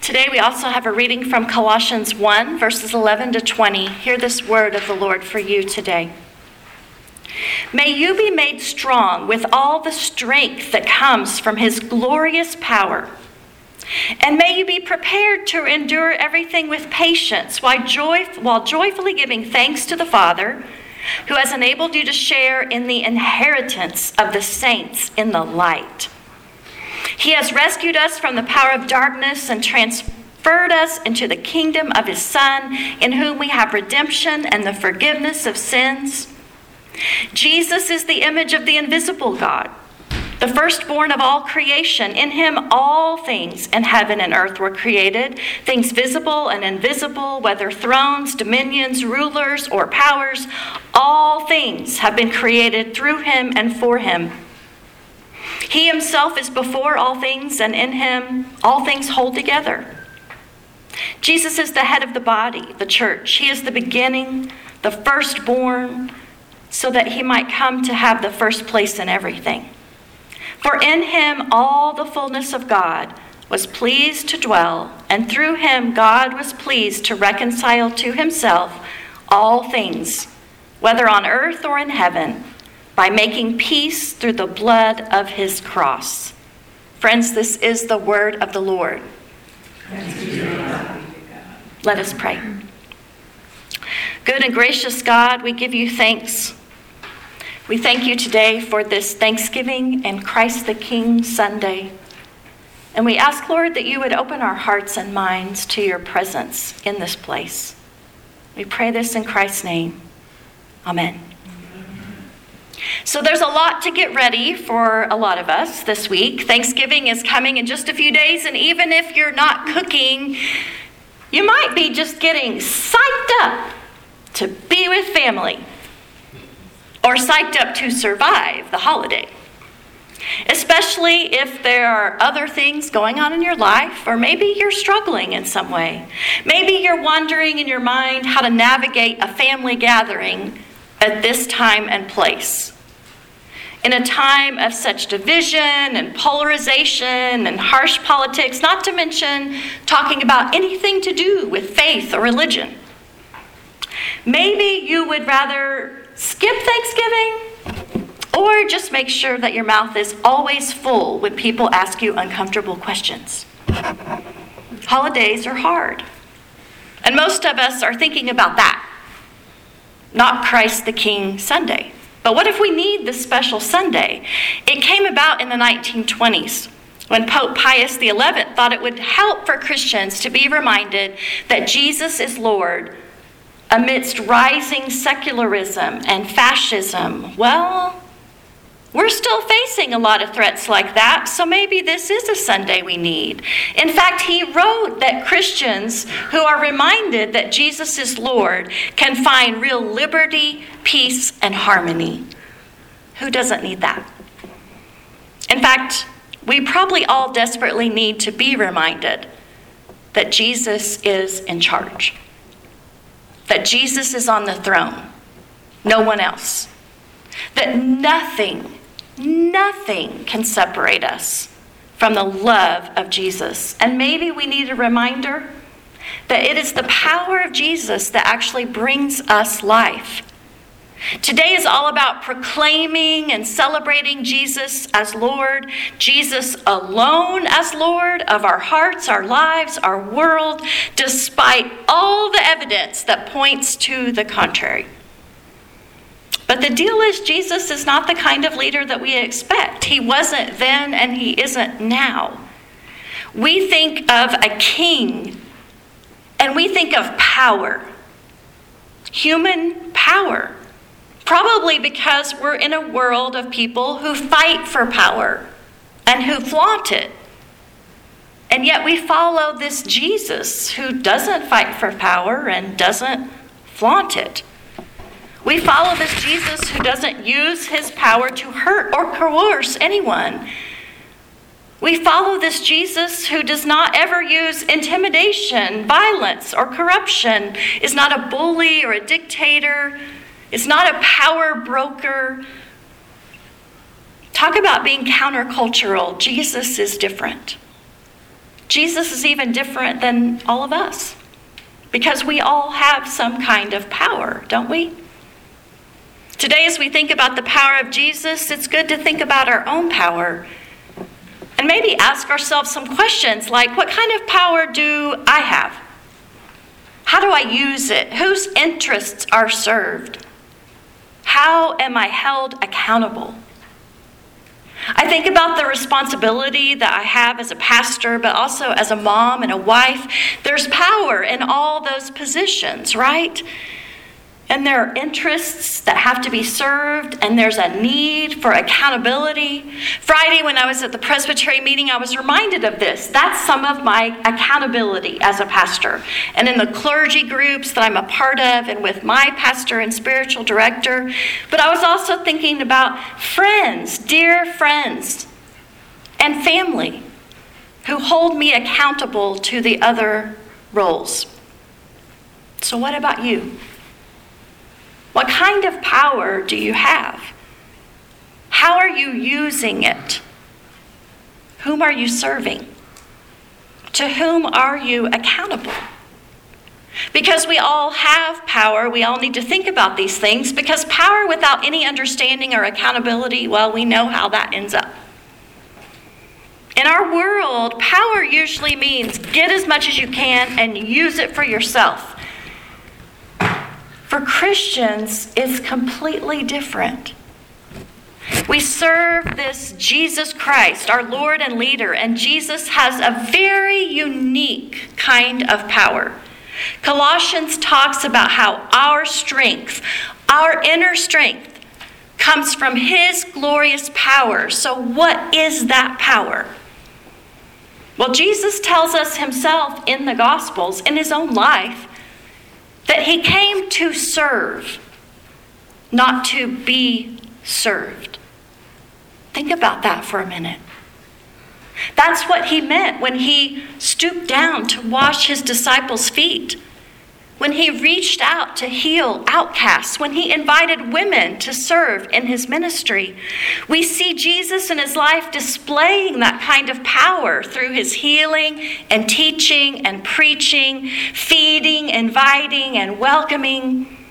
Today we also have a reading from Colossians 1, verses 11 to 20. Hear this word of the Lord for you today. May you be made strong with all the strength that comes from his glorious power. And may you be prepared to endure everything with patience while joyfully giving thanks to the Father, who has enabled you to share in the inheritance of the saints in the light. He has rescued us from the power of darkness and transferred us into the kingdom of his Son, in whom we have redemption and the forgiveness of sins. Jesus is the image of the invisible God, the firstborn of all creation. In him all things in heaven and earth were created, things visible and invisible, whether thrones, dominions, rulers, or powers. All things have been created through him and for him. He himself is before all things, and in him all things hold together. Jesus is the head of the body, the church. He is the beginning, the firstborn, so that he might come to have the first place in everything. For in him all the fullness of God was pleased to dwell, and through him God was pleased to reconcile to himself all things, whether on earth or in heaven, by making peace through the blood of his cross. Friends, this is the word of the Lord. Let us pray. Good and gracious God, we give you thanks. We thank you today for this Thanksgiving and Christ the King Sunday. And we ask, Lord, that you would open our hearts and minds to your presence in this place. We pray this in Christ's name. Amen. So there's a lot to get ready for a lot of us this week. Thanksgiving is coming in just a few days, and even if you're not cooking, you might be just getting psyched up to be with family, or psyched up to survive the holiday. Especially if there are other things going on in your life, or maybe you're struggling in some way. Maybe you're wondering in your mind how to navigate a family gathering at this time and place. In a time of such division and polarization and harsh politics, not to mention talking about anything to do with faith or religion. Maybe you would rather skip Thanksgiving, or just make sure that your mouth is always full when people ask you uncomfortable questions. Holidays are hard, and most of us are thinking about that, not Christ the King Sunday. But what if we need this special Sunday? It came about in the 1920s when Pope Pius XI thought it would help for Christians to be reminded that Jesus is Lord amidst rising secularism and fascism. Well, we're still facing a lot of threats like that, so maybe this is a Sunday we need. In fact, he wrote that Christians who are reminded that Jesus is Lord can find real liberty, peace, and harmony. Who doesn't need that? In fact, we probably all desperately need to be reminded that Jesus is in charge. That Jesus is on the throne, no one else. That nothing can separate us from the love of Jesus. And maybe we need a reminder that it is the power of Jesus that actually brings us life. Today is all about proclaiming and celebrating Jesus as Lord, Jesus alone as Lord of our hearts, our lives, our world, despite all the evidence that points to the contrary. But the deal is, Jesus is not the kind of leader that we expect. He wasn't then, and he isn't now. We think of a king, and we think of power, human power. Probably because we're in a world of people who fight for power and who flaunt it. And yet we follow this Jesus who doesn't fight for power and doesn't flaunt it. We follow this Jesus who doesn't use his power to hurt or coerce anyone. We follow this Jesus who does not ever use intimidation, violence, or corruption, is not a bully or a dictator, is not a power broker. Talk about being countercultural. Jesus is different. Jesus is even different than all of us, because we all have some kind of power, don't we? Today, as we think about the power of Jesus, it's good to think about our own power and maybe ask ourselves some questions like, what kind of power do I have? How do I use it? Whose interests are served? How am I held accountable? I think about the responsibility that I have as a pastor, but also as a mom and a wife. There's power in all those positions, right? And there are interests that have to be served, and there's a need for accountability. Friday, when I was at the Presbytery meeting, I was reminded of this. That's some of my accountability as a pastor. And in the clergy groups that I'm a part of, and with my pastor and spiritual director. But I was also thinking about friends, dear friends, and family who hold me accountable to the other roles. So what about you? What kind of power do you have? How are you using it? Whom are you serving? To whom are you accountable? Because we all have power, we all need to think about these things, because power without any understanding or accountability, well, we know how that ends up. In our world, power usually means get as much as you can and use it for yourself. For Christians, it's completely different. We serve this Jesus Christ, our Lord and leader, and Jesus has a very unique kind of power. Colossians talks about how our strength, our inner strength, comes from his glorious power. So what is that power? Well, Jesus tells us himself in the Gospels, in his own life, that he came to serve, not to be served. Think about that for a minute. That's what he meant when he stooped down to wash his disciples' feet, when he reached out to heal outcasts, when he invited women to serve in his ministry. We see Jesus in his life displaying that kind of power through his healing and teaching and preaching, feeding, inviting, and welcoming.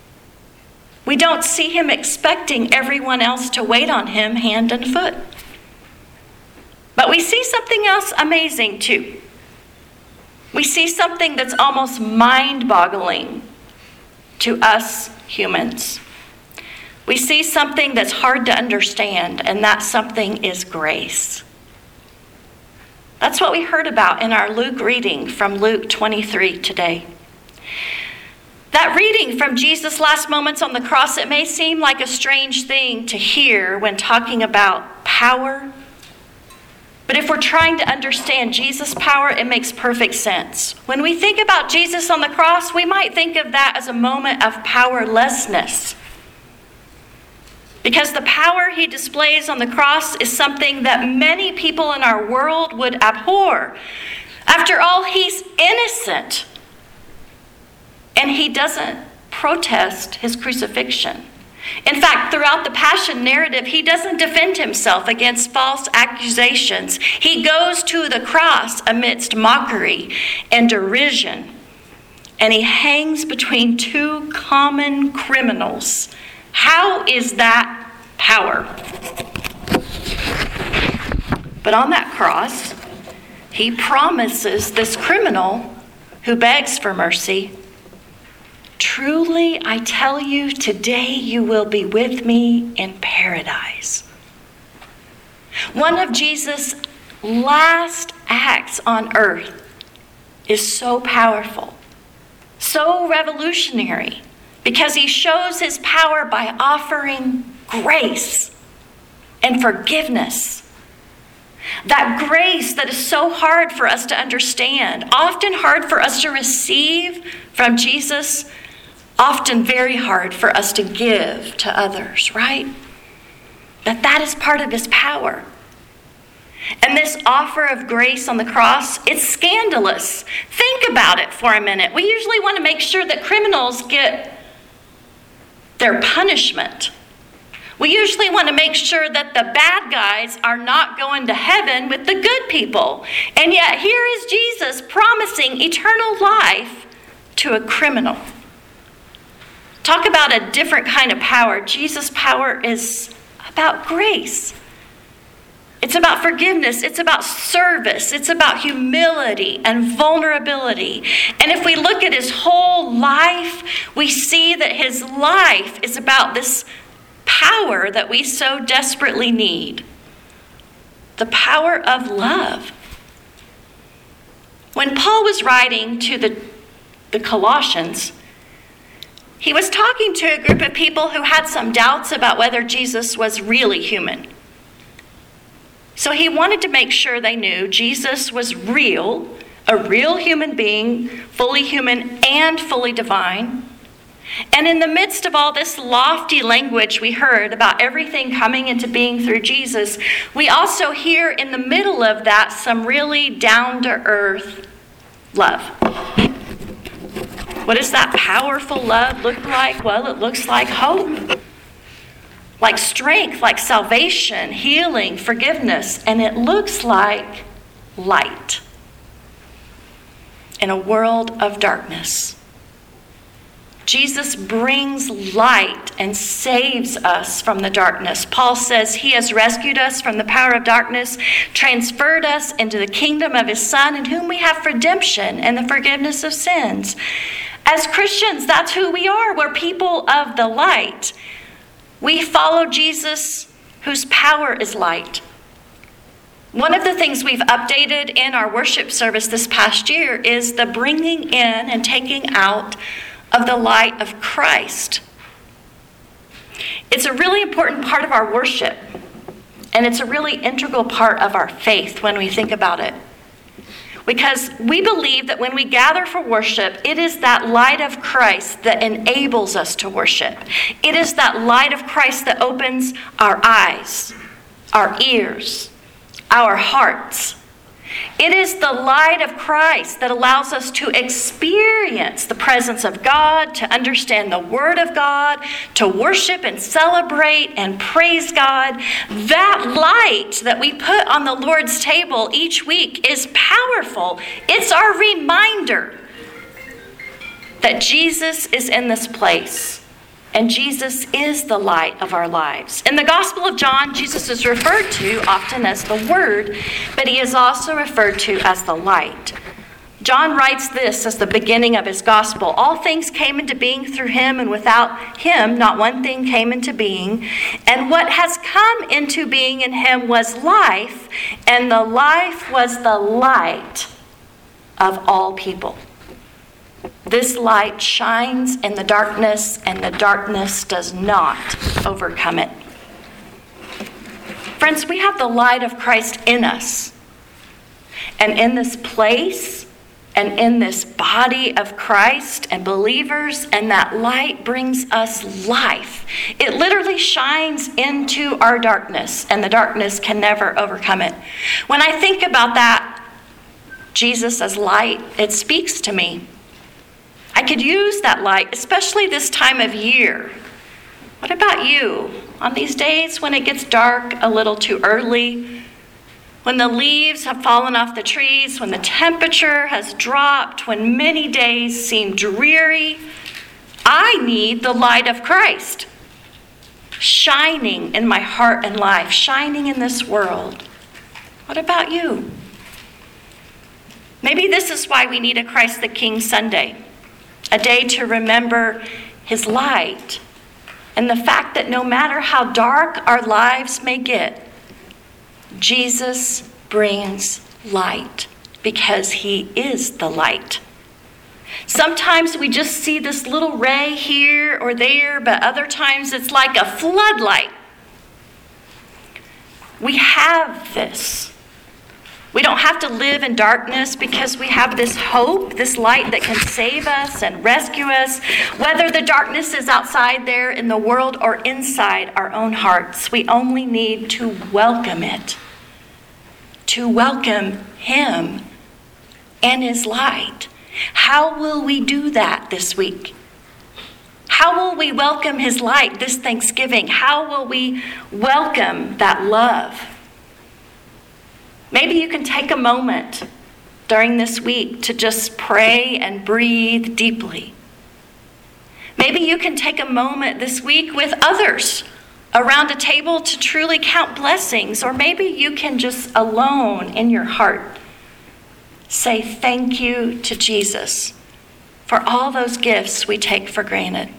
We don't see him expecting everyone else to wait on him hand and foot. But we see something else amazing too. We see something that's almost mind-boggling to us humans. We see something that's hard to understand, and that something is grace. That's what we heard about in our Luke reading from Luke 23 today. That reading from Jesus' last moments on the cross, it may seem like a strange thing to hear when talking about power. But if we're trying to understand Jesus' power, it makes perfect sense. When we think about Jesus on the cross, we might think of that as a moment of powerlessness. Because the power he displays on the cross is something that many people in our world would abhor. After all, he's innocent. And he doesn't protest his crucifixion. In fact, throughout the Passion narrative, he doesn't defend himself against false accusations. He goes to the cross amidst mockery and derision. And he hangs between two common criminals. How is that power? But on that cross, he promises this criminal who begs for mercy, "Truly, I tell you, today you will be with me in paradise." One of Jesus' last acts on earth is so powerful, so revolutionary, because he shows his power by offering grace and forgiveness. That grace that is so hard for us to understand, often hard for us to receive from Jesus, often very hard for us to give to others, right? But that is part of his power. And this offer of grace on the cross, it's scandalous. Think about it for a minute. We usually want to make sure that criminals get their punishment. We usually want to make sure that the bad guys are not going to heaven with the good people. And yet here is Jesus promising eternal life to a criminal. Talk about a different kind of power. Jesus' power is about grace. It's about forgiveness. It's about service. It's about humility and vulnerability. And if we look at his whole life, we see that his life is about this power that we so desperately need. The power of love. When Paul was writing to the Colossians, he was talking to a group of people who had some doubts about whether Jesus was really human. So he wanted to make sure they knew Jesus was real, a real human being, fully human and fully divine. And in the midst of all this lofty language we heard about everything coming into being through Jesus, we also hear in the middle of that some really down-to-earth love. What does that powerful love look like? Well, it looks like hope, like strength, like salvation, healing, forgiveness, and it looks like light in a world of darkness. Jesus brings light and saves us from the darkness. Paul says he has rescued us from the power of darkness, transferred us into the kingdom of his Son, in whom we have redemption and the forgiveness of sins. As Christians, that's who we are. We're people of the light. We follow Jesus, whose power is light. One of the things we've updated in our worship service this past year is the bringing in and taking out of the light of Christ. It's a really important part of our worship, and it's a really integral part of our faith when we think about it. Because we believe that when we gather for worship, it is that light of Christ that enables us to worship. It is that light of Christ that opens our eyes, our ears, our hearts. It is the light of Christ that allows us to experience the presence of God, to understand the Word of God, to worship and celebrate and praise God. That light that we put on the Lord's table each week is powerful. It's our reminder that Jesus is in this place. And Jesus is the light of our lives. In the Gospel of John, Jesus is referred to often as the Word, but he is also referred to as the light. John writes this as the beginning of his Gospel. All things came into being through him, and without him, not one thing came into being. And what has come into being in him was life, and the life was the light of all people. This light shines in the darkness, and the darkness does not overcome it. Friends, we have the light of Christ in us. And in this place, and in this body of Christ and believers, and that light brings us life. It literally shines into our darkness, and the darkness can never overcome it. When I think about that, Jesus as light, it speaks to me. I could use that light, especially this time of year. What about you? On these days when it gets dark a little too early, when the leaves have fallen off the trees, when the temperature has dropped, when many days seem dreary, I need the light of Christ shining in my heart and life, shining in this world. What about you? Maybe this is why we need a Christ the King Sunday. A day to remember his light and the fact that no matter how dark our lives may get, Jesus brings light because he is the light. Sometimes we just see this little ray here or there, but other times it's like a floodlight. We have this. We don't have to live in darkness because we have this hope, this light that can save us and rescue us. Whether the darkness is outside there in the world or inside our own hearts, we only need to welcome it. To welcome him and his light. How will we do that this week? How will we welcome his light this Thanksgiving? How will we welcome that love? Maybe you can take a moment during this week to just pray and breathe deeply. Maybe you can take a moment this week with others around a table to truly count blessings, or maybe you can just alone in your heart say thank you to Jesus for all those gifts we take for granted.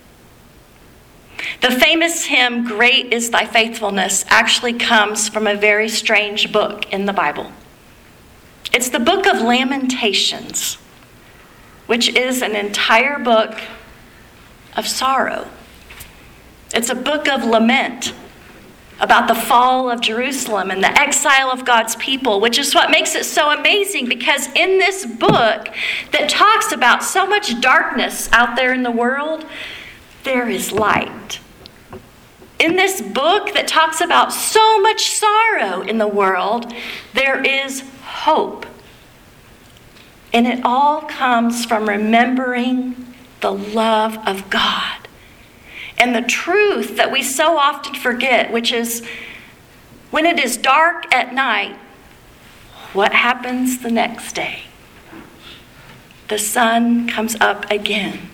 The famous hymn, "Great is Thy Faithfulness," actually comes from a very strange book in the Bible. It's the book of Lamentations, which is an entire book of sorrow. It's a book of lament about the fall of Jerusalem and the exile of God's people, which is what makes it so amazing, because in this book that talks about so much darkness out there in the world, there is light. In this book that talks about so much sorrow in the world, there is hope. And it all comes from remembering the love of God and the truth that we so often forget, which is when it is dark at night, what happens the next day? The sun comes up again.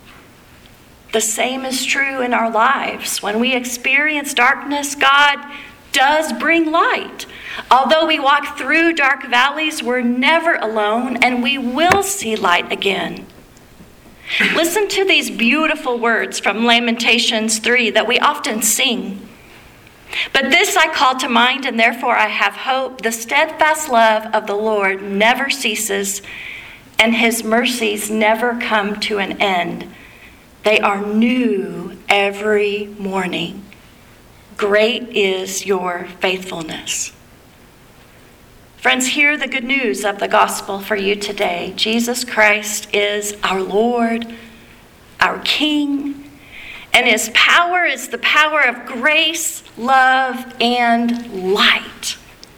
The same is true in our lives. When we experience darkness, God does bring light. Although we walk through dark valleys, we're never alone, and we will see light again. Listen to these beautiful words from Lamentations 3 that we often sing. "But this I call to mind, and therefore I have hope. The steadfast love of the Lord never ceases, and his mercies never come to an end. They are new every morning. Great is your faithfulness." Friends, hear the good news of the gospel for you today. Jesus Christ is our Lord, our King, and his power is the power of grace, love, and light.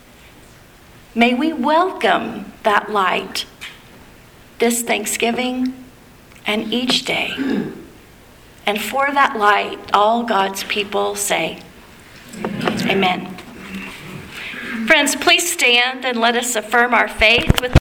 May we welcome that light this Thanksgiving and each day. And for that light, all God's people say, Amen. Friends, please stand and let us affirm our faith with